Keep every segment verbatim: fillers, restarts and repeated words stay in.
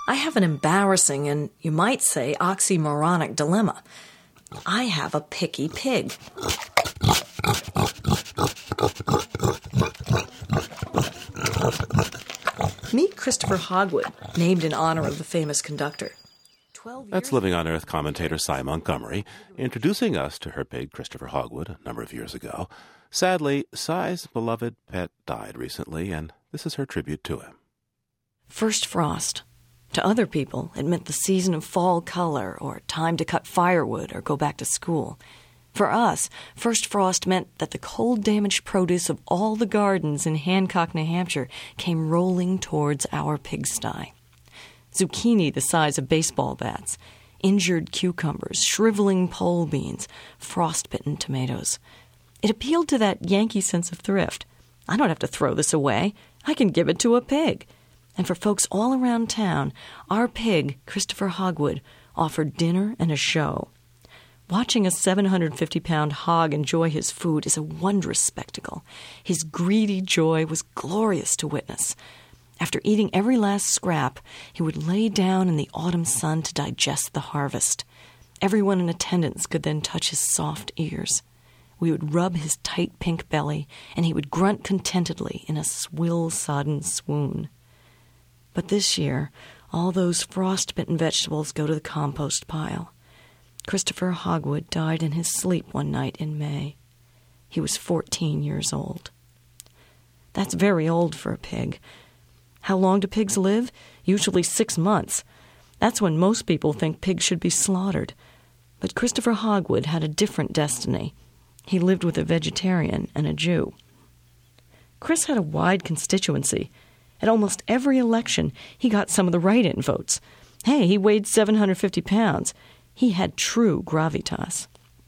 I have an embarrassing and, you might say, oxymoronic dilemma. I have a picky pig. Meet Christopher Hogwood, named in honor of the famous conductor. That's Living on Earth commentator Cy Montgomery, introducing us to her pig Christopher Hogwood a number of years ago. Sadly, Cy's beloved pet died recently, and this is her tribute to him. First frost. To other people, it meant the season of fall color or time to cut firewood or go back to school. For us, first frost meant that the cold-damaged produce of all the gardens in Hancock, New Hampshire, came rolling towards our pigsty. Zucchini the size of baseball bats, injured cucumbers, shriveling pole beans, frostbitten tomatoes. It appealed to that Yankee sense of thrift. I don't have to throw this away. I can give it to a pig. And for folks all around town, our pig, Christopher Hogwood, offered dinner and a show. Watching a seven hundred fifty pound hog enjoy his food is a wondrous spectacle. His greedy joy was glorious to witness. After eating every last scrap, he would lay down in the autumn sun to digest the harvest. Everyone in attendance could then touch his soft ears. We would rub his tight pink belly, and he would grunt contentedly in a swill-sodden swoon. But this year, all those frost-bitten vegetables go to the compost pile. Christopher Hogwood died in his sleep one night in May. He was fourteen years old. That's very old for a pig. How long do pigs live? Usually six months. That's when most people think pigs should be slaughtered. But Christopher Hogwood had a different destiny. He lived with a vegetarian and a Jew. Chris had a wide constituency. At almost every election, he got some of the write-in votes. Hey, he weighed seven hundred fifty pounds. He had true gravitas.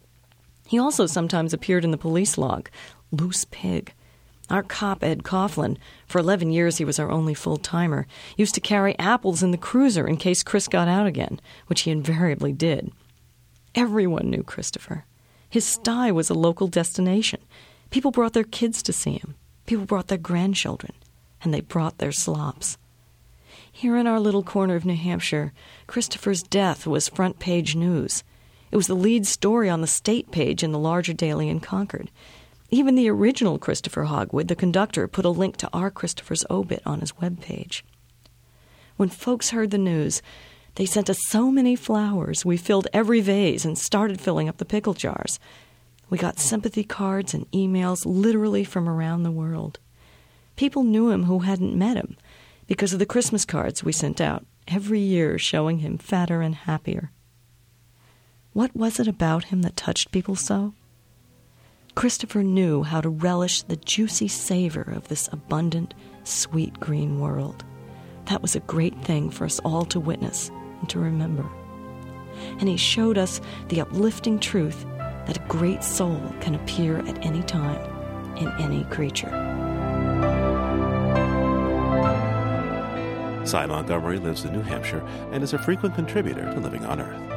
He also sometimes appeared in the police log. Loose pig. Our cop, Ed Coughlin, for eleven years he was our only full-timer, used to carry apples in the cruiser in case Chris got out again, which he invariably did. Everyone knew Christopher. His sty was a local destination. People brought their kids to see him. People brought their grandchildren. And they brought their slops. Here in our little corner of New Hampshire, Christopher's death was front-page news. It was the lead story on the state page in the larger daily in Concord. Even the original Christopher Hogwood, the conductor, put a link to our Christopher's obit on his webpage. When folks heard the news, they sent us so many flowers, we filled every vase and started filling up the pickle jars. We got sympathy cards and emails literally from around the world. People knew him who hadn't met him because of the Christmas cards we sent out every year showing him fatter and happier. What was it about him that touched people so? Christopher knew how to relish the juicy savor of this abundant, sweet green world. That was a great thing for us all to witness and to remember. And he showed us the uplifting truth that a great soul can appear at any time in any creature. Cy Montgomery lives in New Hampshire and is a frequent contributor to Living on Earth.